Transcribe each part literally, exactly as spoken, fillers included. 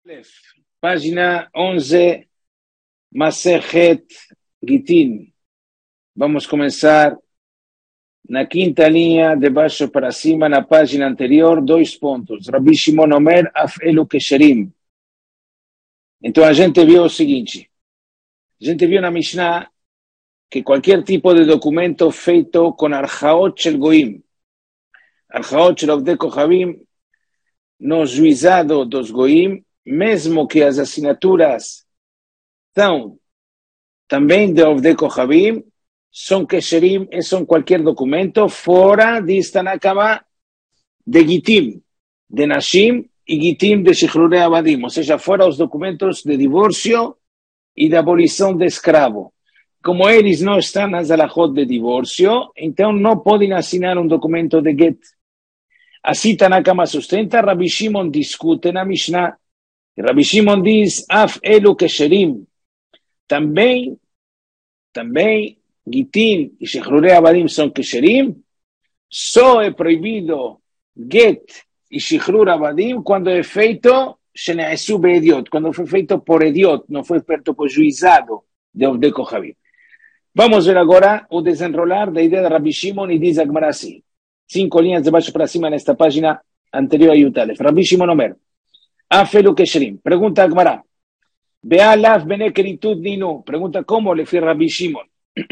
Página once, Masejet Gitin. Vamos a comenzar na quinta linha, de baixo para cima, na página anterior, dois pontos. Rabbi Shimon Omer, Afelu Kesherim. Então a gente viu o seguinte, a gente viu na Mishnah que qualquer tipo de documento feito com Archaot Shel Goim, Archaot Shel Ovdei Kohavim, no juizado dos Goim, mesmo que as assinaturas são também de Ovdei Kohavim, são Kesherim, e são qualquer documento fora de Tanakama de Gitim, de Nashim e Gitim de Shichrurei Abadim, ou seja, fora os documentos de divórcio e de abolição de escravo. Como eles não estão nas alahot de divórcio, então não podem assinar um documento de get. Assim Tanakama sustenta, Rabbi Shimon discute na Mishnah. Rabbi Shimon diz, Af elu kesherim. Também, também, Gitim e Shichrurei Abadim são kesherim. Só é proibido get e Shichrur Abadim quando é feito shene'esu be'ediot, quando foi feito por ediot, não foi feito por juizado de Ovdei Kohavim. Vamos ver agora o desenrolar da ideia de Rabbi Shimon e diz a Gemara assim. Cinco linhas de baixo para cima nesta página anterior a Yutalef. Rabbi Shimon Omer. Afelu Kesherim. Pergunta a Gemara. Be'alaf benekeritud ninu. Pergunta como le fui Rabbi Shimon.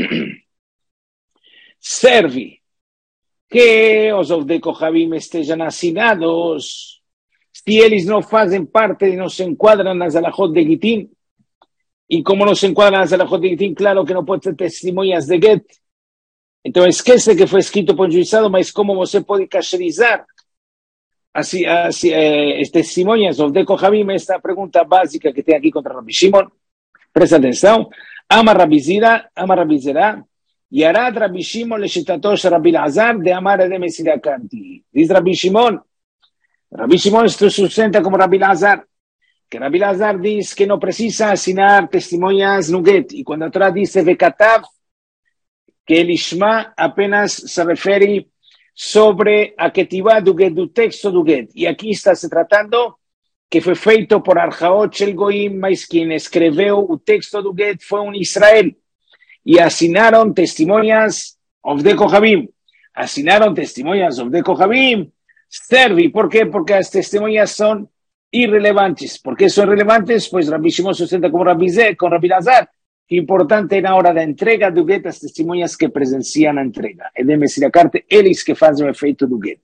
Serve que os Ovdei Kohavim estejam assinados se eles não fazem parte e não se enquadram nas alahot de Gitim. E como não se enquadram nas alahot de Gitim, claro que não pode ter testemunhas de get. Então esquece que foi escrito por juizado, mas como você pode kasherizar assim, assim, eh, testemunhas Ovdei Kohavim? Esta é a pergunta básica que tem aqui contra Rabbi Shimon. Presta atenção. Ama Rabbi Zira, ama Rabbi Zera, Yarad Rabbi Shimon leshitatosh Rabbi Lazar de amar de Mesirakanti. Diz Rabbi Shimon, Rabbi Shimon esto sustenta como Rabbi Lazar, que Rabbi Lazar diz que não precisa assinar testemunhas no get, e quando a Torá diz Vekatav, que el Ishma apenas se refere sobre a ketivá do get, do texto do get, e aqui está se tratando que foi feito por Archaot Shel Goim, mas quem escreveu o texto do get foi um Israel, e assinaram testemunhas Ovdei Kohavim, assinaram testemunhas Ovdei Kohavim, serve, ¿por qué? Porque as testemunhas são irrelevantes. ¿Por qué son relevantes? Pues Rabbi Shimon sustenta como Rabbi Zé, con Rabbi Lazar, que importante na hora da entrega do get as testemunhas que presenciam a entrega. É de Mesiracarte, eles que fazem o efeito do get.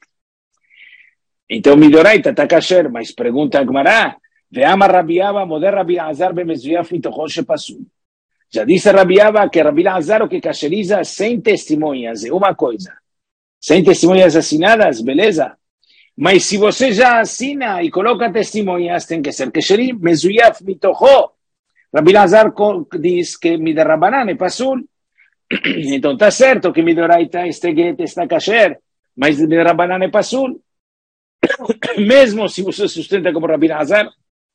Então, Midoraita está kasher, mas pergunta a Gemara, veama Rabbi Abba, moder Rabbi Lazar bemezuyaf mitocho shepasul. Já disse Rabbi Abba que Rabbi Lazar o que kasheriza sem testemunhas é uma coisa. Sem testemunhas assinadas, beleza? Mas se você já assina e coloca testemunhas, tem que ser kesherim, mezuyaf mitocho. Rabbi Lazar diz que midarabanan é pasul. Então está certo que midoraita este get está kasher, mas midarabanan é pasul. Mesmo se você sustenta como Rabbi Lazar,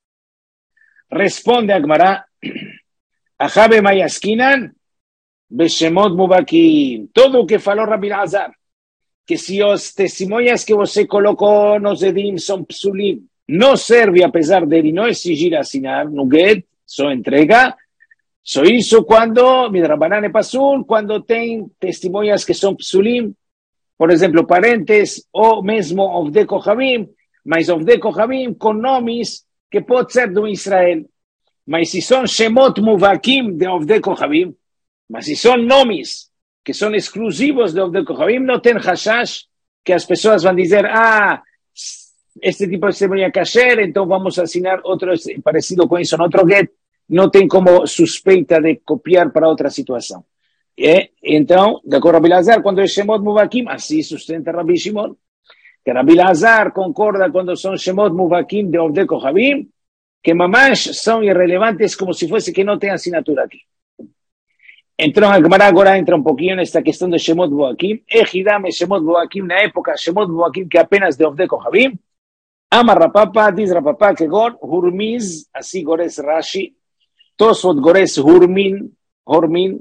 responde a Gemara, Achabe mayaskinan beshemot mubakim. Todo o que falou Rabbi Lazar, que se os testemunhas que você colocou nos edim são psulim, não serve apesar dele não exigir assinar no get, só entrega, só isso quando midrabanan é pasul, quando tem testemunhas que são psulim, por exemplo, parentes, ou mesmo Ovdei Kohavim, mas Ovdei Kohavim com nomes que pode ser do Israel. Mas se são Shemot Muvakim de Ovdei Kohavim, mas se são nomes que são exclusivos de Ovdei Kohavim, não tem hashash que as pessoas vão dizer, ah, este tipo de testemunha é kasher, então vamos assinar outro parecido com isso no outro get, não tem como suspeita de copiar para outra situação. E, então, de acordo com Rabbi Lazar, quando é Shemot Muvakim, assim sustenta Rabbi Shimon, que Rabbi Lazar concorda quando são Shemot Muvakim de Ovdei Kohavim, que mamash são irrelevantes como se fosse que não tem assinatura aqui. Então, a Gemara agora entra um pouquinho nesta questão de Shemot Muvakim, Ejidame Shemot Muvakim, na época Shemot Muvakim que apenas de Ovdei Kohavim, Ama Rapapa, diz Rapapa que gor, Hurmiz, assim gores Rashi, Tosfot gores Hurmin, Hormin,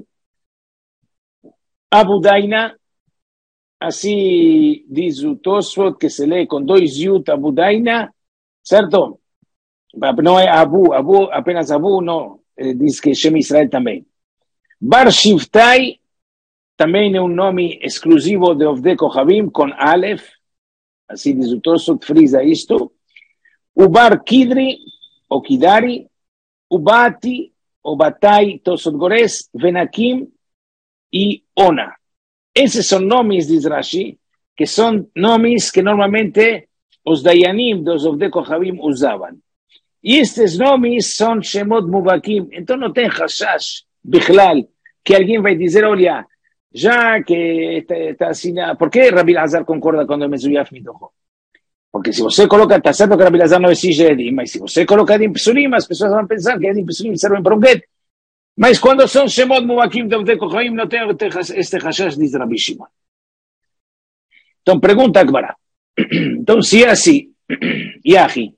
Abudaina, assim diz o Tosfot, que se lê com dois yut, Abudaina, certo? No es Abu, Abu, apenas Abu, no, eh, dice que Shem Israel también. Bar Shiftai también es un nombre exclusivo de Ovdei Kohavim con Aleph, así dice todo eso, frisa esto. Ubar Kidri o Kidari, Ubati o Batai, Tosot Gores, Venakim y Ona. Esos son nombres, dice Rashi, que son nombres que normalmente los Dayanim, los Ovdei Kohavim usaban. Y estos nombres son Shemot Mubakim. Entonces no ten hashash, Bichlal, que alguien va a decir, oye, ya que está así, ¿por qué Rabbi Lazar concorda cuando me subía a Mitojo? Porque si usted coloca, está certo que Rabbi Lazar no exige Edim, y si usted coloca Edim Pesulim, las personas van a pensar que Edim Pesulim sirven para un get. Mas cuando son Shemot Mubakim de Ovdei Kohavim, no tengo este hashash, dice Rabbi Shimon. Entonces pregunta Akbara. Entonces si es así, Yahi,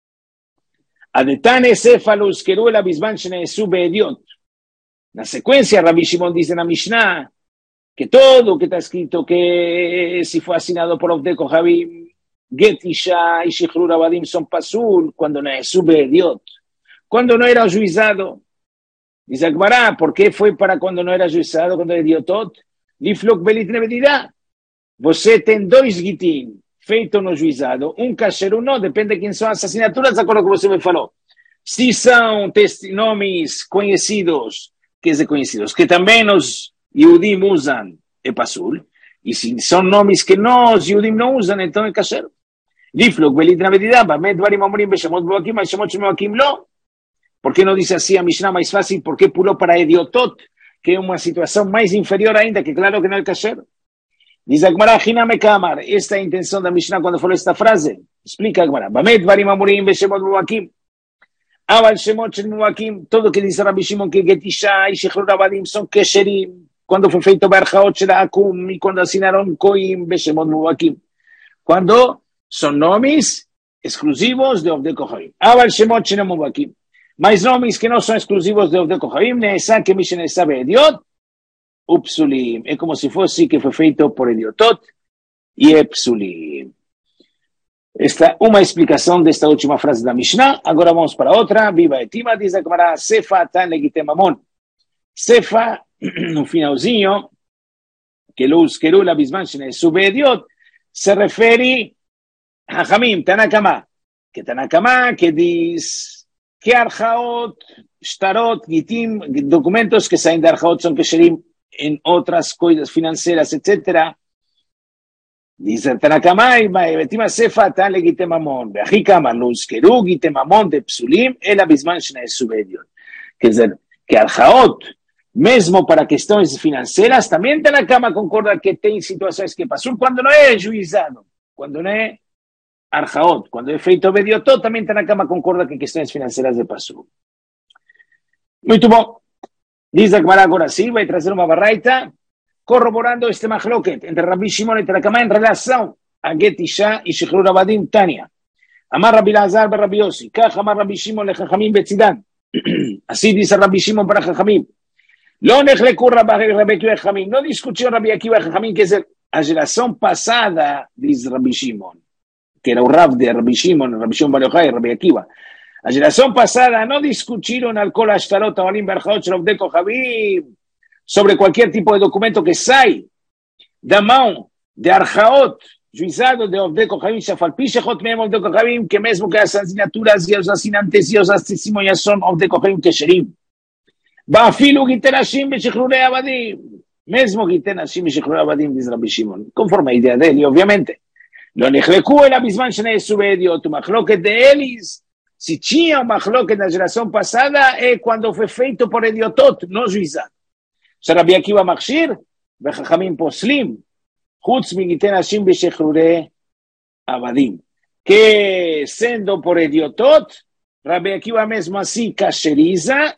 Adetane Céfalos Kerú el Abisban Shneesu Beediot. La secuencia, Rabbi Shimon dice en la Mishnah que todo que está escrito, que si fue asignado por Ovdei Kohavim, Get Isha y Shichrur Abadim son Pasul, cuando Neesu Beediot, cuando no era juizado. Dice Akbará, ¿por qué fue para cuando no era juizado, cuando era idiotot? Liflok Belit Nevedidá. Você tem dois gitin, feito no juizado, um kasher, um não, depende de quem são as assinaturas, de acordo com o que você me falou. Se são nomes conhecidos, que é conhecidos, que também os Yehudim usam, é pasul, e se são nomes que nós, Yehudim, não usam, então é kasher. Liflok, belit na medida, bamet dvarim amorim, beshamot boakim, beshamot shmeakim, lo. ¿Por qué no dice así a Mishnah más fácil? ¿Por qué puló para idiotot, que es una situación más inferior ainda, que claro que no es kasher? Dice Agmará, Hiname Kamar, esta intención de Mishnah cuando fue esta frase, explica Agmará, Bamet varim amurim beshemot mubakim, Abal shemot shel mubakim, todo que dice Rabbi Shimon que Getisha y Shechrur Abadim son kesherim, cuando fue feito Berjaot shel Akum y cuando asignaron Koim beshemot mubakim, cuando son nomis exclusivos de Ovdei Kohavim. Abal shemot shel mubakim, mas nomis que no son exclusivos de Ovdei Kohavim, Neesa que Mishnah sabe Idiot, Upsulim, es como si fuese que fue feito por Idiotot y Epsulim. Esta una explicación de esta última frase de la Mishnah. Ahora vamos para otra. Viva Etima, dice Gemara, Sefa tan legite mamón. Sefa, un finalzinho, que lo usquerú la bisman sube Idiot, se refiere a Jamim, Tanakama, que Tanakama, que dice que Arjaot, Shtarot, Gitim, documentos que salen de Arjaot son que Sherim en otras cosas financieras, etcétera. Dice Tanakama, y Betima Sefa, tan legite mamón. Beajikama, luz keru, gite mamón de Psulim, el abisman shna es subedion. Que es que Arjaot, mesmo para cuestiones financieras, también Tanakama concorda que hay situaciones que pasó cuando no es juizado, cuando no es Arjaot, cuando es feito bediotot, también Tanakama concorda que cuestiones financieras de pasó. Muy tubo. Dice Akbar ahora sí, va a traer una barraita corroborando este mahloket entre Rabbi Shimon y Tanakama en relación a Get Isha y Shechrur Abadim Tania. Amar Rabbi Lazar Rabbi Yossi, Kaj amar Rabbi Shimon le Jajamim Betzidan. Así dice Rabbi Shimon para Jajamim. Lo nechleku Rabbi Akiva Jajamim. No discutió Rabbi Akiva Jajamim, que es la generación pasada, dice Rabbi Shimon, que era un rab de Rabbi Shimon, Rabbi Shimon Bar Yochai, Rabbi Akiva. La generación pasada no discutieron al Kol Ashtarot, Avalim Berjaot, Ovdei Kohavim, sobre cualquier tipo de documento que sai da mão de Arjaot, juizado de Ovdei Kohavim, Shafalpi Shechot Mehem Ovdei Kohavim, que mesmo que as assinaturas e os assinantes e os testemunhas são Ovdei Kohavim Kesherim. Ba'afilu Giten Hashim B'Shechrurei Abadim, mesmo Giten Hashim B'Shechrurei Abadim, dice Rabbi Shimon, conforme a idea de él, obviamente. Lo nechleku el abisman shneesu beediot, tu machloket de Elis. Si tinha uma machloket na geração passada, é quando foi feito por idiotot, não juizado. Se Rabbi Akiva machshir, וחכמים פוסלים, חוץ מגיתן נשים בשחרורי עבדים. Que siendo por idiotot, Rabbi Akiva mesmo así casheriza,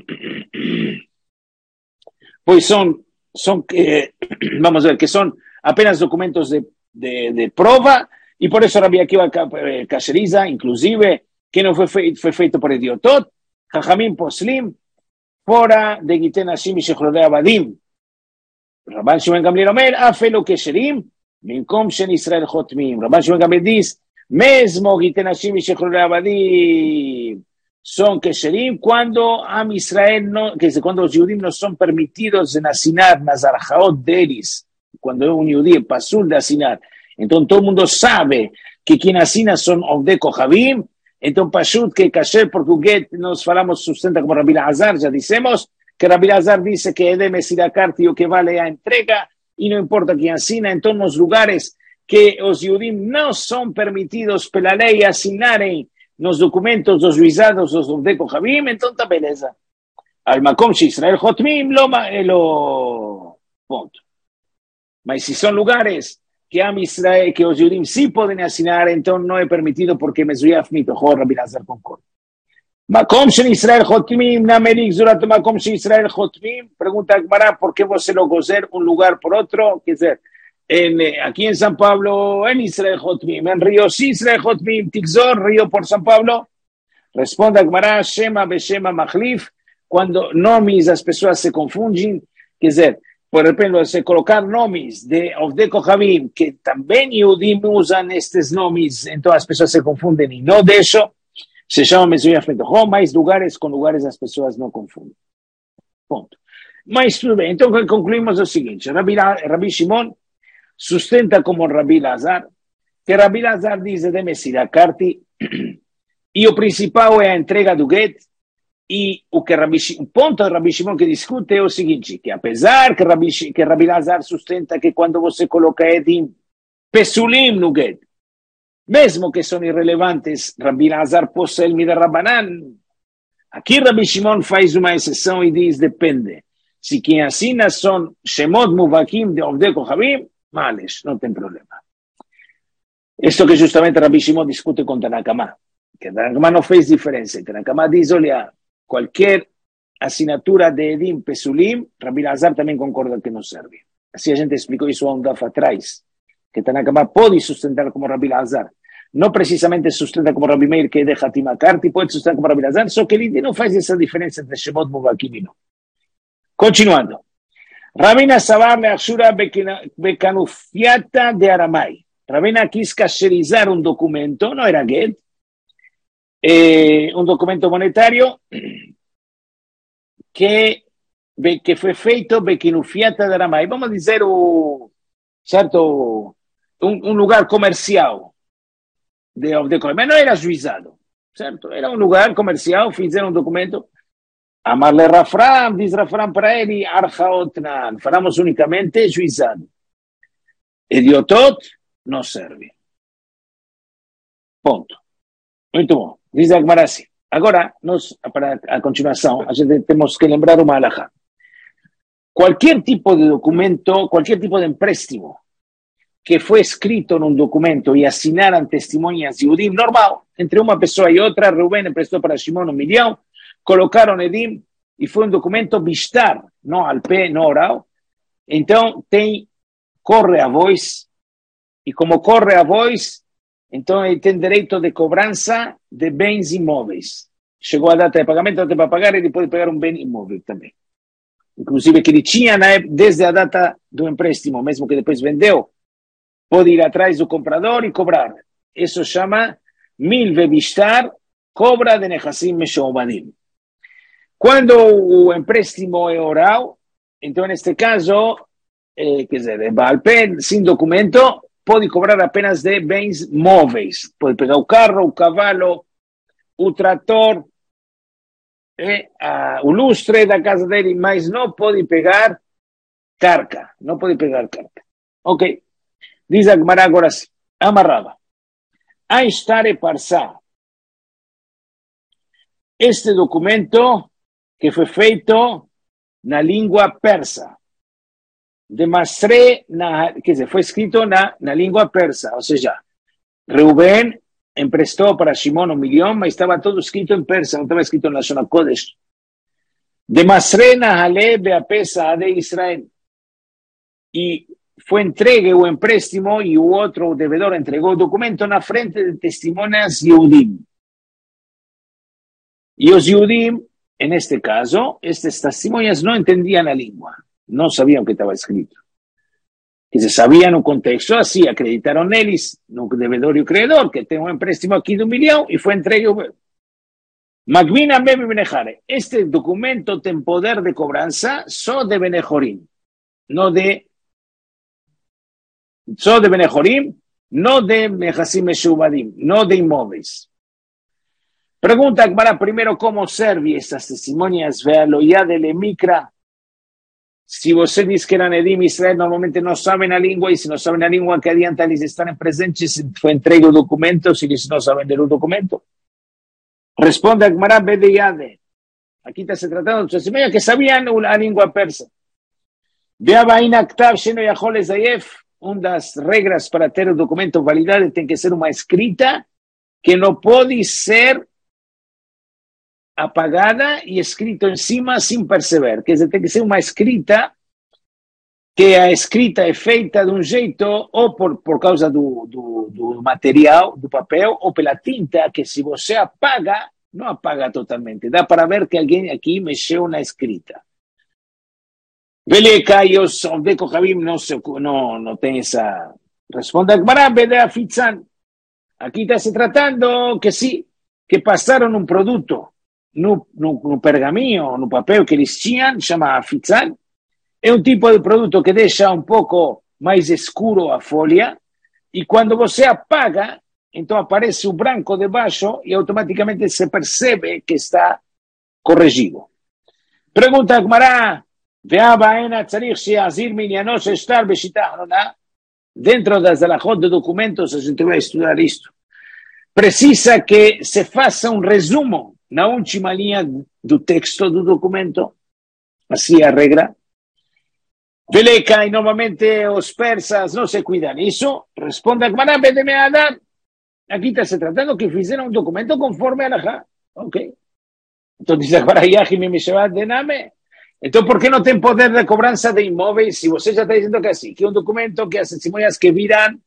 pues son, son eh, vamos a ver, que son apenas documentos de, de, de prueba, y por eso Rabbi Akiva casheriza, inclusive, que no fue, fe, fue feito por idiotot, Jajamim poslim, fora de Giten Hashim y Shechrurei Abadim. Rabban Shimon Gamliel Omer, afelo kesherim, במקום של ישראל חותמים. רבן שמעון גמליאל dice, Mesmo Gitenashim y Shechrul Abadim son Kesherim cuando Am Israel no, que es cuando los Yudim no son permitidos en asinar Nazarjaot Deris, cuando un Yudí es pasul de asinar. Entonces todo el mundo sabe que quien asina son Ovdei Kohabim. Entonces Pashut que Kasher porque Uget nos falamos sustenta como Rabbi Azar, ya decimos que Rabbi Azar dice que Edem es Irakarti o que vale a entrega y no importa quién asina. En todos los lugares que los Yudim no son permitidos por la ley asinar en los documentos, los juizados, los Ovdei Kohabim, entonces beleza. Al Makom Israel Hotmim lo, lo punto. Pero si son lugares que a Israel, que los Yudim sí pueden asignar, entonces no es permitido porque me soy afmito, joder, Rabbi Lazar concorda. Makom Shel Israel Hotmim, Namerik Zurat Makom Shel Israel Hotmim, pregunta Gemara, ¿por qué vos se lo gozer un lugar por otro? ¿Qué decir? En, aquí en San Pablo, en Israel Hotmim, en Río sí Israel Hotmim, Tixor, Río por San Pablo. Responda Gemara, Shema Beshema Machlif, cuando nomis las personas se confunden, qué decir, por ejemplo, se colocar nomis de Ovdei Kohabim, que también Yudim usan estos nomis, entonces las personas se confunden y no de eso, se llama Mesuya Fetojo, más lugares con lugares las personas no confunden. Punto. Entonces concluimos lo siguiente, Rabbi, Rabbi Shimon sustenta como Rabbi Lazar, que Rabbi Lazar dice de Mesira Karti, y el principal es la entrega do get. E o que Rabbi, o ponto de Rabbi Shimon que discute é o seguinte, que apesar que Rabbi, que Rabbi Lazar sustenta que quando você coloca Edim Pesulim no get, mesmo que são irrelevantes, Rabbi Lazar possui el Mida Rabbanan. Aqui Rabbi Shimon faz uma exceção e diz, depende. Se quem assina são Shemot Muvakim de Ovdei Kohabim, males, não tem problema. Isto que justamente Rabbi Shimon discute com Tanakama, que Tanakama não fez diferença. Tanakama diz, olha, cualquier asignatura de Edim Pesulim, Rabbi Lazar también concorda que no serve. Así a gente explicó eso a un daf atrás, que Tanakama puede sustentar como Rabbi Lazar. No precisamente sustenta como Rabbi Meir, que deja Timakarti, puede sustentar como Rabbi Lazar, solo que él no hace esa diferencia entre Shemot Muvakim y no. Continuando. Rabina Sabar le Ashura Bekanufiata de Aramay. Rabina quis casherizar un documento, no era get, Eh, un documento monetario que, que fue feito Bequinufiata de Aramay. Vamos a decir, uh, certo, un, un lugar comercial de, de mas no era juizado, certo? Era un lugar comercial, fizeram un documento. Amarle Rafram, diz Rafram para ele, Archaotnan, falamos únicamente juizado. Idiotot não serve. Ponto. Muito bom. Diz a Gemara assim. Agora, nós, para a continuação, a gente temos que lembrar uma alajá. Qualquer tipo de documento, qualquer tipo de empréstimo que foi escrito num documento e assinaram testemunhas Yudim, normal, entre uma pessoa e outra, Reuben emprestou para Shimon um milhão, colocaram Edim e foi um documento bistar, não al pé, não oral. Então, tem, corre a voz, e como corre a voz, então ele tem direito de cobrança de bens imóveis. Chegou a data de pagamento, data para pagar, ele pode pegar um bem imóvel também. Inclusive que ele tinha na época, desde a data do empréstimo, mesmo que depois vendeu, pode ir atrás do comprador e cobrar. Isso chama milve bistar, cobra de nechassim meshoubadim. Quando o empréstimo é oral, então neste caso, eh, quer dizer, Baal Pé, sem documento, pode cobrar apenas de bens móveis. Pode pegar o carro, o cavalo, o trator, eh, a, o lustre da casa dele, mas não pode pegar carca. Não pode pegar carca. Ok. Diz a Gemara agora assim, amarrada. A estare parsá. Este documento que foi feito na língua persa. De Masre, na, quer dizer, foi escrito na, na língua persa, ou seja, Reuben emprestou para Shimon um milhão, mas estava todo escrito em persa, não estava escrito na Shona Kodesh. De Masre, Nahale, Beapesa, de Israel. E foi entregue o empréstimo e o outro, o devedor, entregou o documento na frente de testemunhas Yehudim. E os Yehudim, neste caso, estas testemunhas não entendiam a língua. No sabían que estaba escrito. que se sabía no contexto, así acreditaron eles, no devedor y o credor, que tem um empréstimo aqui de um milhão e foi entregue. Magvina Mebe Benejare, este documento tem poder de cobrança só de Benejorim, no de, só de Benejorim, no de Mejassim Meshubadim, no de imóveis. Pregunta para primero cómo serve estas testimonias, véalo ya de Lemikra. Si você diz que eran Edim Israel, normalmente no saben la lengua, y si no saben la lengua, ¿qué adianta les estar en presentes? Fue entregue el documento, si les no saben del documento. Responde Agmará Bedeyade. Aquí está se tratando de testimonios que sabían la lengua persa. Veaba inactav sheno yachol ezayef. Una de las reglas para tener documentos validados tiene que ser una escrita que no puede ser apagada y escrito encima sin perceber, que tiene que ser una escrita que a escrita é feita de um jeito ou por, por causa do, do, do material, do papel, ou pela tinta, que se você apaga, não apaga totalmente. Dá para ver que alguém aqui mexeu na escrita. Veleca e os de Kohabim não, não, não tem essa... Responde a Gmará, Bede Afitzan. Aqui está se tratando que sim, que passaram um produto no, no, no pergaminho, no papel que eles tinham, chama Afitzan. É um tipo de produto que deixa um pouco mais escuro a folha e quando você apaga, então aparece o branco debaixo e automaticamente se percebe que está corrigido. Pergunta a Gmará, dentro das alahot de documentos, a gente vai estudar isto. Precisa que se faça um resumo na última linha do texto do documento. Assim é a regra. Veleca, y normalmente os persas no se cuidan. Eso responde a Gmará, Bedeme Adam. Aquí está se tratando que hicieron un documento conforme a la ja. Ok. Entonces dice Gmará, Yahime me lleva de name. Entonces, ¿por qué no tienen poder de cobranza de inmóviles? Si usted ya está diciendo que así, que un documento que hace testimonias que viran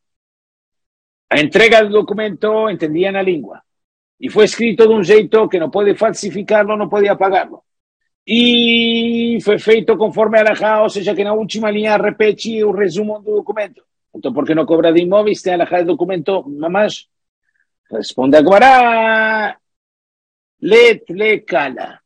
a entrega del documento, entendían la lengua. Y fue escrito de un jeito que no puede falsificarlo, no puede apagarlo. E foi feito conforme a alajá, ou seja, que na última linha repete o resumo do documento. Então, por que não cobra de imóveis? Tem alajá de documento, mamás? Responde a Gmará, let le cala.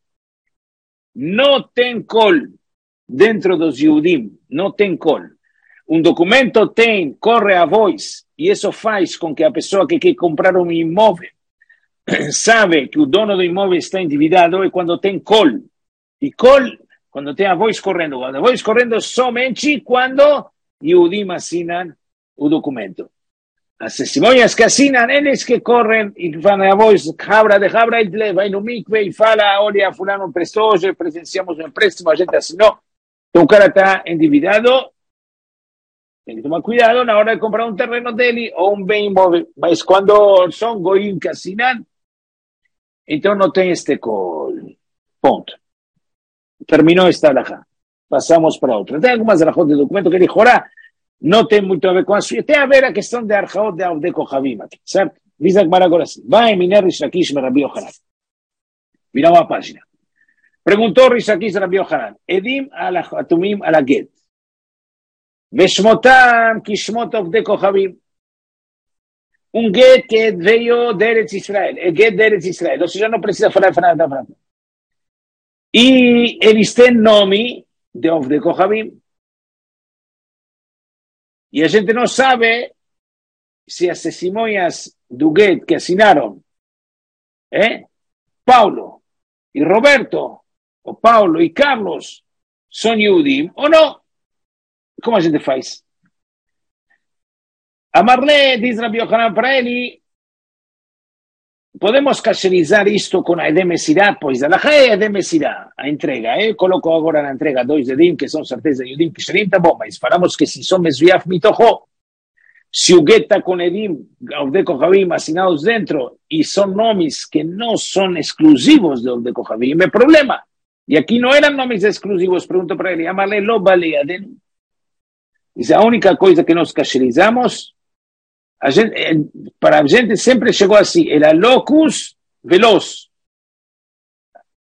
Não tem col dentro dos Yehudim, não tem col. Um documento tem, corre a voz, e isso faz com que a pessoa que quer comprar um imóvel sabe que o dono do imóvel está endividado e quando tem col. Y col, cuando tenga voz corriendo, cuando voz corriendo somente cuando Yehudim asinan un documento. Las testimonias que asinan, ellos que corren y van a voz, jabra de jabra, y va en un mikve y fala, oye, fulano prestó, hoy presenciamos un préstamo, a gente asinó. Un cara está endividado, tiene que tomar cuidado a la hora de comprar un terreno de él o un bien inmóvil. Mas cuando son goyim que asinan, entonces no tiene este col. Punto. Terminó esta alajá. Pasamos para otra. Tem algumas alajot de documento que ele jora, não tem muito a ver com a sua. Tem a ver a questão de arjaot de Avdei Kohavim aqui, certo? Diz a Gmará agora assim. Vai minar Rish Lakish me Rabbi Yohanan. Viramos a página. Perguntou Rish Lakish Rabbi Yohanan. Edim atumim ala get. Veshmotam kishmot Avdei Kohavim. Um get que veio de Eretz Israel. É get de Eretz Israel. Ou seja, não precisa falar falar da frase. E eles têm nome de Avdei Kohavim. E a gente não sabe se as testemunhas do Get que assinaram, eh? Paulo e Roberto, ou Paulo e Carlos, são Yehudim ou não. Como a gente faz? Amarle, diz Rabbi Yohanan para ele, podemos cacherizar isto com a Edem Mesirá, pois a alajá é Edem Mesirá, a entrega. Eh? Coloco agora na entrega dois Edim, que são certeza de Yehudim, que Sherim, tá bom, mas falamos que se são Mesviaf Mitocho, se o Get está com Edim, Avdei Kohavim, assinados dentro, e são nomes que não são exclusivos de Avdei Kohavim, é problema. E aqui não eram nomes exclusivos, pergunto para ele, Amarle lo baleaden. Diz, a única coisa que nós cacherizamos, a gente, para a gente sempre chegou assim, era locus veloz.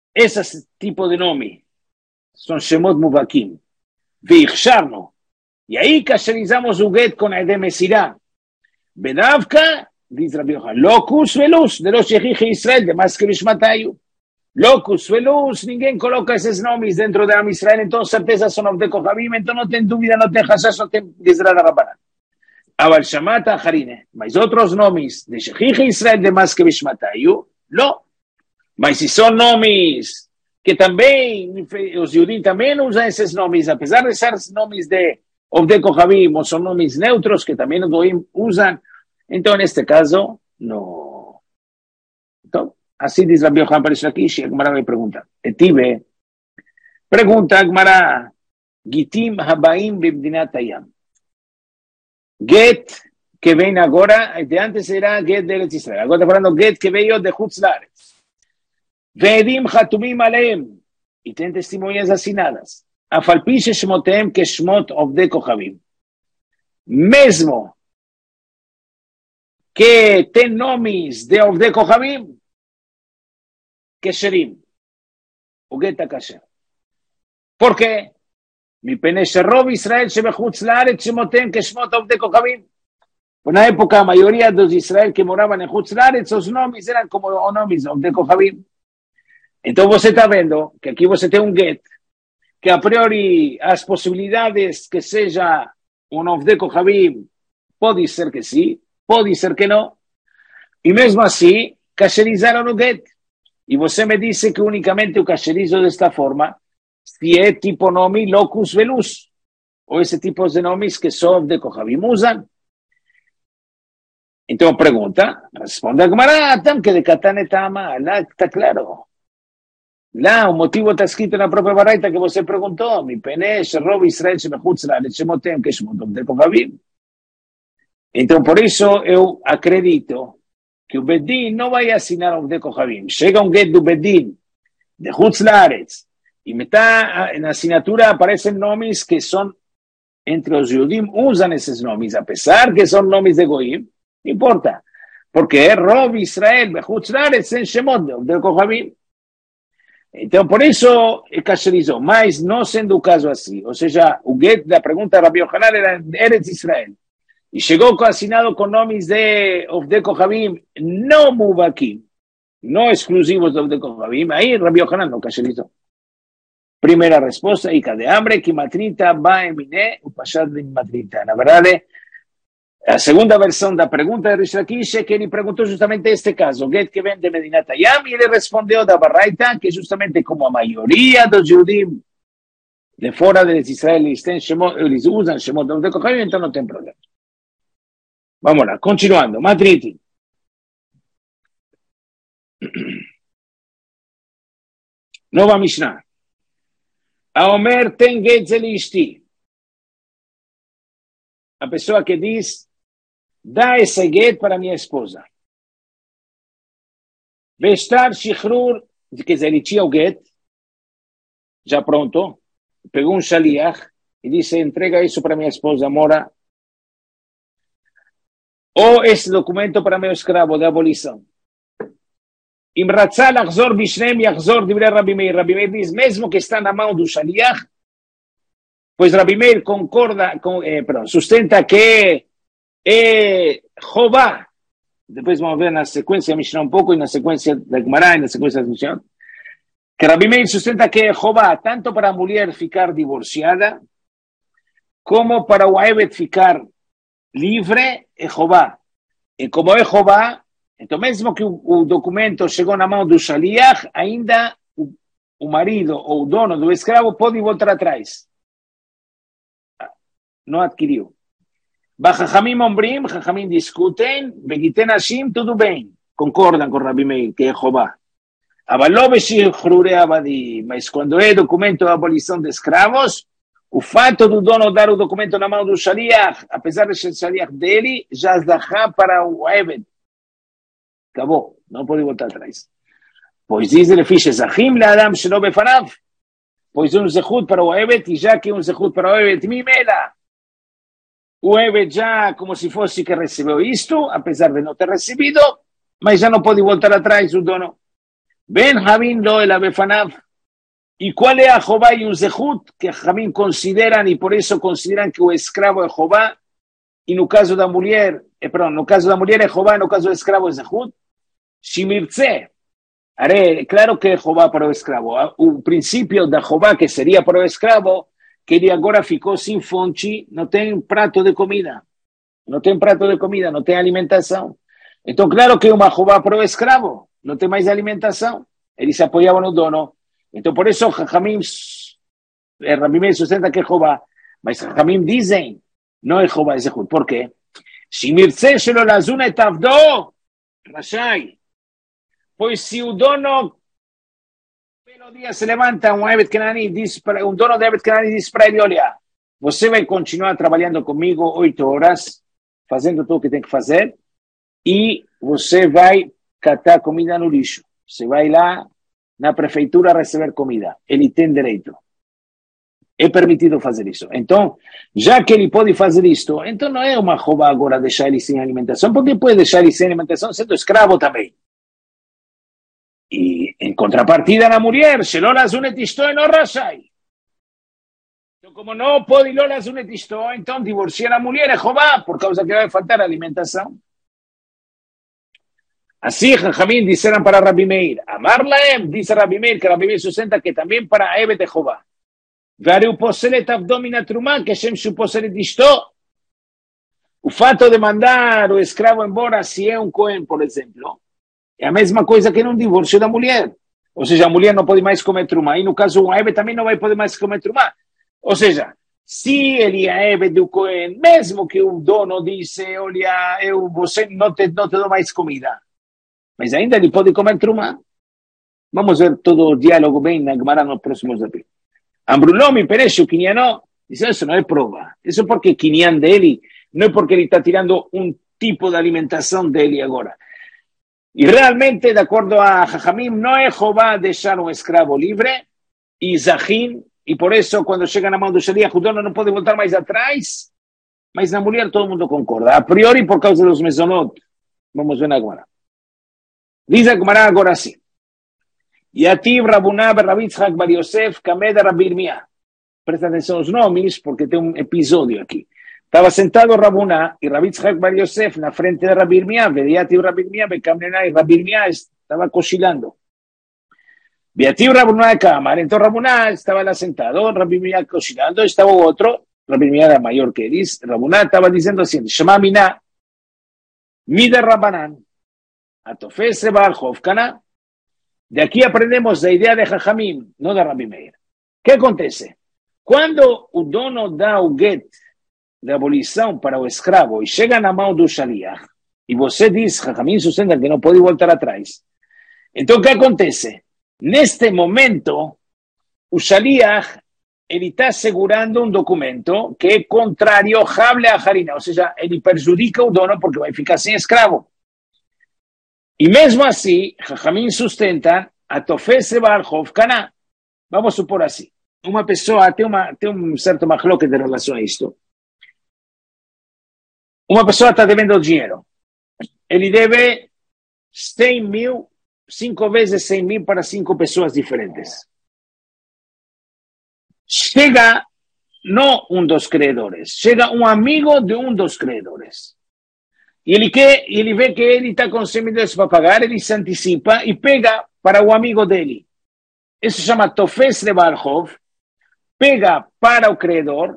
Esse tipo de nome são Shemot Muvakim. Veichsharno. Y ahí casherizamos un get con Ede Mesirá. Bedavka, dice Rabbi Yochanan, locus velus, de los Shechich Israel, de más que Bishmatayu. Locus velus, ninguém coloca esos nombres dentro de Am Israel, entonces certeza son of de Kohabim, entonces no ten dúvida, no ten hashash, no ten Gizra de Rabbanan. Aval Shamata Harine, mas otros nombres de Shechich Israel, de más que Bishmatayu, no. Mas si son nombres que también, los judíos también usan esos nombres, a pesar de ser nombres de Ovde Kohabim, o son nombres neutros que también los goyim usan, entonces en este caso, no. Entonces, así dice Rabbi Yochanan Parish Lakish, y Agmará me pregunta, Etive, pregunta Agmará, Gitim Habaim Bibdinat Hayam. Get que ven ahora, de antes era Get de Eretz Israel, ahora está hablando Get que veo de Chutz Laaretz. Vedim Hatumim Aleim, y tienen testimonias asinadas. Afalpiche Shmotem que Shmot Ovde Kohabim. Mesmo que ten nomes de Ovde Kohabim, Kesherim, Ugeta Kasher. ¿Por qué? Mi pene Sherrov Israel Shebechutz Laaretz Shmotem que Shmot Ovde Kohabim. En la época, la mayoría de los Israel que moraban en Chutz Laaretz, sus nomes eran como nomes Ovde Kohabim. Entonces, você está vendo que aquí você tem un get que a priori as posibilidades que seja un Ovde Kohabim pode ser que sí, pode ser que no, y mesmo así, cacherizaron o get. Y você me dice que únicamente o cacherizo de esta forma, si es tipo nome locus velus, o ese tipo de nomes que son Ovde Kohabim usan. Entonces pregunta, responde a Gemara, tam que de Katane Tama, lá está claro. Lá, o motivo está escrito na própria Baraita que você perguntou. Mi pene, Sherrov Israel, Shemechutz Laaretz, Shemotem, que Shmot Ovde Kohabim. Então, por isso, eu acredito que o Bedin não vai assinar Ovde Kohabim. Chega um get do Bedin, de Chutz Laaretz, e metá, na assinatura aparecem nomes que são, entre os Yudim, usam esses nomes, apesar que são nomes de Goim, não importa. Porque é Rov Israel, Chutz Laaretz, sem Shemot Ovde Kohabim. Então, por isso, é cacherizou. Mas, não sendo o caso assim, ou seja, o get da pergunta de Rabbi Yochanan era Eretz Israel, e chegou assinado com nomes de Ovde Kohabim, não mubakim, não exclusivos de Ovde Kohabim, aí Rabbi Yochanan não cacherizou. Primeira resposta, Ica de hambre, que matrita va emine, o pashat de matrita. Na verdade, a segunda versão da pergunta de Rish Lakish é que ele perguntou justamente este caso, o get que vem de Medinat Hayam, e ele respondeu da Baraita, que justamente como a maioria dos Yudim de fora de Israel, eles, têm shemot, eles usam Shemot Ovde Kohabim, então não tem problema. Vamos lá, continuando, Matriti. Nova Mishnah. A Omer tem get zelishti. A pessoa que diz, dá esse get para minha esposa. Vestar shichrur, quer dizer, ele tinha o get, já pronto, pegou um shaliach e disse, entrega isso para minha esposa, Mora, ou esse documento para meu escravo de abolição. Im ratzal achzor bishnem yachzor divrei Rabbi Meir. Rabbi Meir diz, mesmo que está na mão do shaliach, pois Rabbi Meir concorda, com, eh, perdão, sustenta que é Jová. Depois vamos ver na sequência Mishnah um pouco, e na sequência da Gemara, e na sequência da Mishnah, que Rabbi Meir sustenta que é Jová, tanto para a mulher ficar divorciada, como para o Eved ficar livre, é Jová. E como é Jová, então mesmo que o, o documento chegou na mão do shaliach, ainda o, o marido ou o dono do escravo pode voltar atrás. Não adquiriu. Bajajamim ombrim, Jajamim discutem, Begiten Hashim, tudo bem. Concordam com Rabbi Meir, que é Jová. Avaló Beshihrure Abadi, mas quando é documento de abolição de escravos, o fato do dono dar o documento na mão do shaliach, apesar de ser o shaliach dele, já dá para o Eved. Acabou, não pode voltar atrás. Pois diz ele, fiz Zahim le Adam shelo befanav, pois um zehut para o Eved, e já que um zehut para o Eved, mimela. O Eved já, como se fosse que recebeu isto, apesar de não ter recebido, mas já não pode voltar atrás o dono. Ben Havin lo el befanav, ¿Y cuál es a Jehová y un zehut? Que Jamín consideran, y por eso consideran que o escravo es Jehová, y no caso da mulher, eh, perdón, no caso da mulher es Jehová, no caso do escravo es zehut. Shimirtze, haré, claro que es Jehová para o escravo. O princípio da Jehová, que seria para o escravo, que ele agora ficou sem fonte, não tem prato de comida. Não tem prato de comida, não tem alimentação. Então, claro que é uma Jehová para o escravo, não tem mais alimentação. Ele se apoiava no dono. Então, por isso, Jajamim, eh, Rabi Meir sustenta que é Jehová. Mas Jajamim dizem, não é Jehová, é Zehut. Por quê? Se mirce shelo lazuna et avdo, rashai. Pois se o dono, pelo dia se levanta um Evet Kenani, diz para, um dono de Evet Kenani diz para ele, olha, você vai continuar trabalhando comigo oito horas, fazendo tudo o que tem que fazer, e você vai catar comida no lixo. Você vai lá na prefeitura receber comida. Ele tem direito. É permitido fazer isso. Então, já que ele pode fazer isto, então não é uma rouba agora deixar ele sem alimentação, porque pode deixar ele sem alimentação sendo escravo também. E, em contrapartida, na mulher, se Lola Zunet isto não rachai. Então, como não pode Lola Zunet isto, então divorciar a mulher é roubar, por causa que vai faltar alimentação. Assim, Jajamim disseram para Rabi Meir, Amar Laem, disse Rabi Meir, que Rabi Meir sustenta que também para Evet é Jehová. Variu poselet abdomina trumá, que Shem su poselet isto. O fato de mandar o escravo embora, se é um Cohen, por exemplo, é a mesma coisa que num divórcio da mulher. Ou seja, a mulher não pode mais comer trumá, e no caso o Evet também não vai poder mais comer trumá. Ou seja, se ele é Evet do Cohen, mesmo que o dono disse, olha, eu, você não te, não te dou mais comida, mas ainda ele pode comer trumá. Vamos ver todo o diálogo bem na Gemara nos próximos capítulos. Ambruló, me parece, o Quiniano, dice, eso no es prueba. Eso porque Quinian de él, no es porque él está tirando un tipo de alimentación de él ahora. Y realmente, de acuerdo a Jajamim, no es Jehová dejar un esclavo libre, y Zahin, y por eso cuando llegan a mão do Shaliach, o dono no puede voltar más atrás, mas na mulher todo el mundo concorda. A priori, por causa de los mesonot. Vamos ver agora. Dice a Gemara agora así. Yativ Rabuná Rabbi Yitzhak Bar Yosef Kamed Rabbi Irmía. Presta atenção aos nomes, porque tem um episódio aqui. Estava sentado Rabuná e Rabbi Yitzhak Bar Yosef na frente de Rabbi Irmía. Yativ Rabbi Irmía Bekamnena e Rabbi Irmía estava cochilando. Yativ Rabuná Kamar. Então Rabuná estava lá sentado, Rabbi Irmía cochilando, estava o outro, Rabbi Irmía era maior que eles. Rabuná estava dizendo assim, Shema Miná, Mida Rabanan, Atofes Rebal Hovkana. De aquí aprendemos la idea de Jajamim, no de Rabbi Meir. ¿Qué acontece? Quando o dono dá o get de abolição para o escravo e chega na mão do Shaliach, e você diz, Jajamim sustenta que não pode voltar atrás. Então, o que acontece? Neste momento, o Shaliach, ele está segurando um documento que é contrário ao Hable a Harina, ou seja, ele prejudica o dono porque vai ficar sem escravo. E mesmo assim, Jajamim sustenta a Tofes Rebal Hovkana. Vamos supor assim. Uma pessoa, tem, uma, tem um certo machloque de relação a isto. Uma pessoa está devendo dinheiro. Ele deve cem mil, cinco vezes cem mil para cinco pessoas diferentes. Chega, não um dos credores, chega um amigo de um dos credores. E ele, quer, ele vê que ele está com cem mil dólares para pagar, ele se antecipa e pega para o amigo dele. Isso se chama Tofes Rebal Hov, pega para o credor,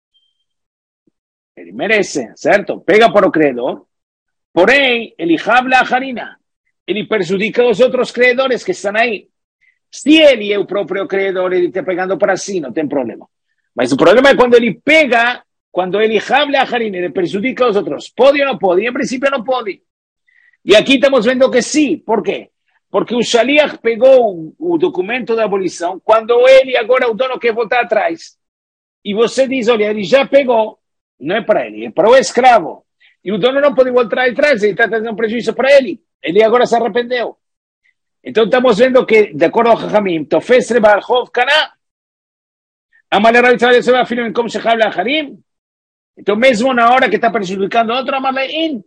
ele merece, certo? Pega para o credor, porém, ele habla a Harina, ele prejudica os outros credores que estão aí. Se ele é o próprio credor, ele está pegando para si, não tem problema. Mas o problema é quando ele pega, quando ele habla a Harina, ele prejudica os outros. Pode ou não pode? Em princípio não pode. E aqui estamos vendo que sim. Por quê? Porque o Shaliach pegou o documento da abolição quando ele, agora o dono quer voltar atrás. E você diz, olha, ele já pegou. Não é para ele, é para o escravo. E o dono não pode voltar atrás, ele está trazendo um prejuízo para ele. Ele agora se arrependeu. Então estamos vendo que, de acordo ao Jajamim, Tofes Rebal Hovkana, Amalei Rabbi Tzadok Yosef afilo em como se habla a Harim. Então, mesmo na hora que está prejudicando outro, Amalei.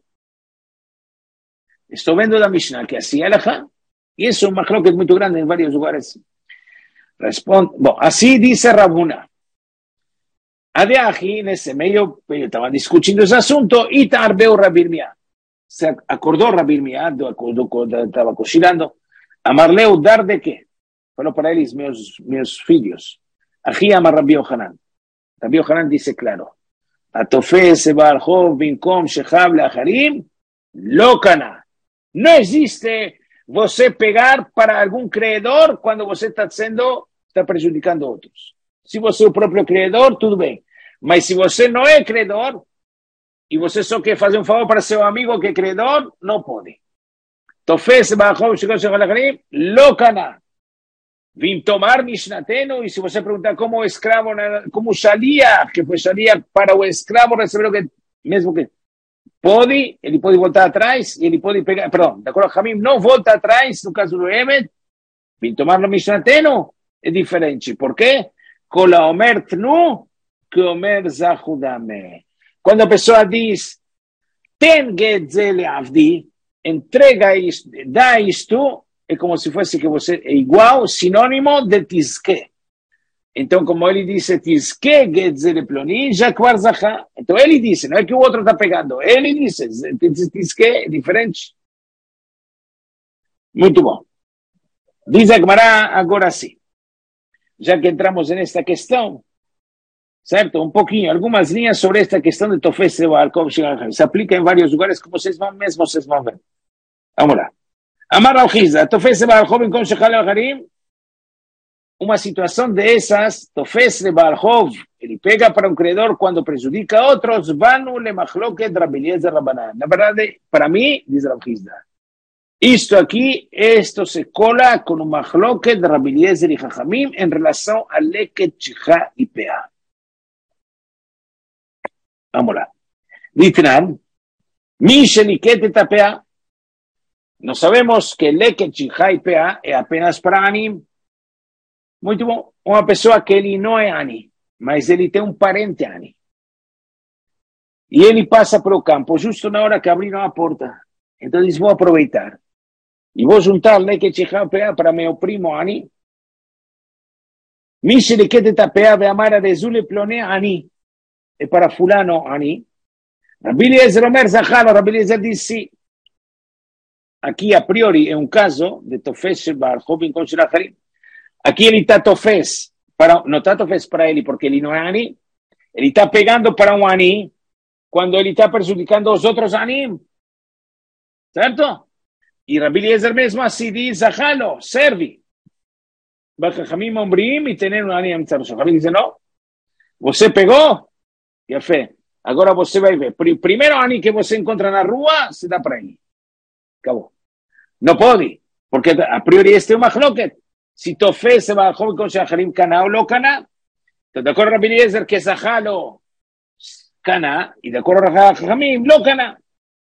Estou vendo da Mishnah que assim é Alahá. E isso é um machloket muito grande em vários lugares. Responde, bueno, así dice Rabuna. Adeaji, en ese medio, estaban discutiendo ese asunto y tardeo Rabirmia. Se acordó Rabirmia, estaba cocinando. Amarleu dar de qué? Pero para él, mis, mis hijos. Ají amar Rabbi Yohanan. Rabbi Yohanan dice claro. Atofé se va al joven, vincom, shehab, laharim, locana. No existe você pegar para algún creedor cuando você está haciendo, está prejudicando a otros. Se você é o próprio creedor, tudo bem. Mas se você não é creedor, e você só quer fazer um favor para seu amigo que é creedor, não pode. Tofes, Bahom, Shekot, Shekot, Lacharim, Lokana. Vim tomar Mishnateno, e se você perguntar como o escravo, como Shalia, que foi Shalia para o escravo receber o que, mesmo que pode, ele pode voltar atrás, e ele pode pegar, perdão, de acordo, Hamim não volta atrás, no caso do Emet, vim tomar no Mishnateno, é diferente. Por quê? Kola Omer Tnu, que Omer Zahudame. Quando a pessoa diz, ten Getzele Avdi, entrega isto, dá isto, é como se fosse que você é igual, sinônimo de Tizke. Então, como ele disse, Tizke Getzele Ploni, Jakvar Zahá. Então, ele disse, não é que o outro está pegando, ele disse, Tizke é diferente. Muito bom. Diz a Gemara agora sim. Já que entramos nesta questão, certo? Um pouquinho, algumas linhas sobre esta questão de Tofes de Baal se aplica em vários lugares, como vocês vão mesmo, vocês vão ver. Vamos lá. Amar al-Khizda, Tofes de Baal Hov, como Shechal al-Harim, uma situação dessas, Tofes de Baal Hov, ele pega para um credor quando prejudica a outros, vanu le machloket Rabbi Eliezer Rabbanan. Na verdade, para mim, diz al-Khizda, isto aqui, esto se cola com o machloket de Rabbi Eliezer e Chachamim em relação a leket, shikha e peah. Vamos lá. Ditran, mi sheliket et peah. Nós sabemos que leket, shikha e peah é apenas para Anim. Muito bom. Uma pessoa que ele não é Ani, mas ele tem um parente Ani. E ele passa para o campo, justo na hora que abriram a porta. Então diz, vou aproveitar. E vou juntar leket, shikha e peah para meu primo Ani. Mi sheliket et peah ve'amar adezule plone Ani. É para fulano Ani. Rabbi Eliezer Omer Zahalo, Rabbi Eliezer diz sim. Aqui, a priori, é um caso de Tofes Baal Hov com Shiracharim. Aqui ele está Tofes, para, não está Tofes para ele porque ele não é Ani. Ele está pegando para um Ani quando ele está prejudicando os outros Anim. Certo? E Rabbi Eliezer mesmo assim diz, Zahalo, serve. Bachachamim ombrim e tener um Ani amtzarso. Rabbi diz, não. Você pegou? E a fé. Agora você vai ver. Primeiro Ani que você encontra na rua, se dá para ele. Acabou. Não pode. Porque a priori este é uma machloket. Se Tofes se vai com Shacharim Kana ou não Kana. Então, de acordo com Rabbi Eliezer, que Zahalo Kana. E de acordo com Chachamim, não Kana.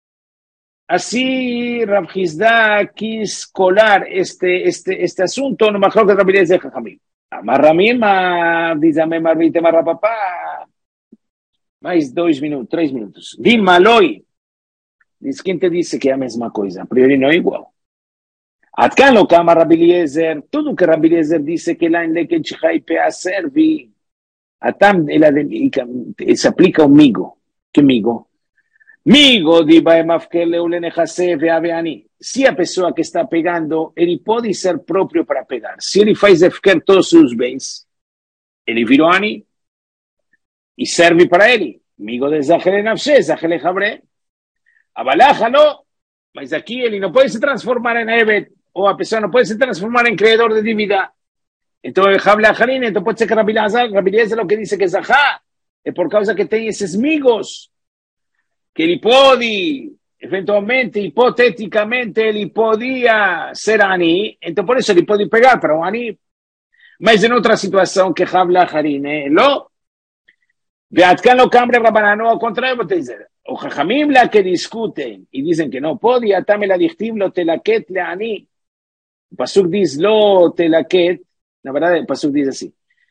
Assim, Rav Hizda quis colar este, este, este assunto no machloket de Rabbi Eliezer e Chachamim. Amar Ramim, diz a Memarbite Marrapapá. Mais dois minutos, três minutos. Din Maloi. Diz quem te disse que é a mesma coisa. A priori não é igual. Atkan lo kama Rabbi Eliezer. Tudo que Rabbi Eliezer disse que lá em leket, shikha e peah serve. Atam, ele se aplica ao migo. Que migo? Migo di baemafkele ulenechase veaveani. Se a pessoa que está pegando, ele pode ser próprio para pegar. Se ele faz efker todos os seus bens, ele virou ani. E serve para ele. Migo de Zahele Nafshe, Zahele Jabre. Abalájalo. Mas aqui ele não pode se transformar em Evet. Ou a pessoa não pode se transformar em criador de dívida. Então, el Jable Ajarin, então pode ser que Rabbi Eliezer é o que diz que Zahá. É por causa que tem esses migos. Que ele pode, eventualmente, hipoteticamente, ele podia ser Ani. Então, por isso ele pode pegar para um Ani. Mas em outra situação que Jable Ajarin, é lo. ועד כאן לא קם רבנן, או contrario, o Jajamim la que discuten y dicen que no puede, atame la dictiv lo telaket leani. El pasuk dice lo telaket, la verdad el pasuk dice así.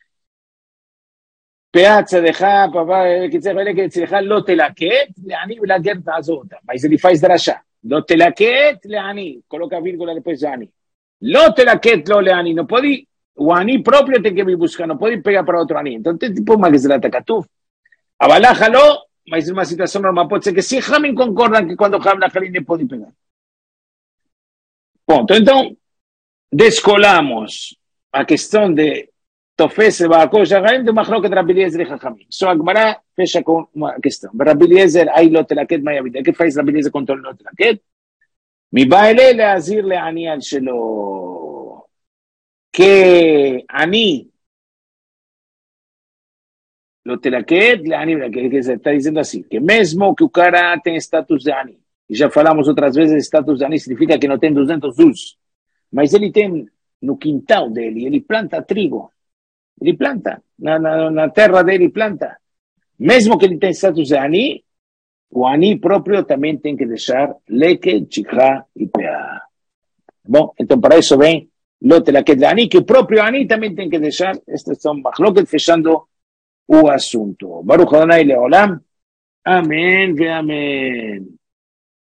Peazza deja, papá, que se vele que se deja lo telaket leani la guerra azota. Mas ele faz drasha. Lo telaket leani, coloca vírgula después de ani. Lo telaket lo leani, no puede o Ani próprio tem que vir buscar, não pode pegar para outro Ani. Então tem tipo uma Gezerat Katuf. Abalájalo, mas numa situação normal pode ser que sim, Hamim concordam que quando Hamim Halim pode pegar. Ponto. Então, descolamos a questão de Tofes e Baakol Shagaim de Machloket Rabbi Eliezer e Chachamim. Só a Gemara fecha com uma questão. Rabbi Eliezer, aí Lotelaket Mayavida. O que faz Rabbi Eliezer contra o Lotelaket? Mi baile leazir leani al shelo. Que Ani Lotelaket leani, que está dizendo assim, que mesmo que o cara tem status de Ani, e já falamos outras vezes, status de Ani significa que não tem duzentos us, mas ele tem no quintal dele, ele planta trigo. Ele planta, na, na, na terra dele planta. Mesmo que ele tenha status de Ani, o Ani próprio também tem que deixar leque, chikha e peá. Bom, então para isso vem lote laquet de Ani, que o próprio Ani também tem que deixar. Estas são machloket fechando o assunto. Baruch Adonai Leolam. Amém ve amém.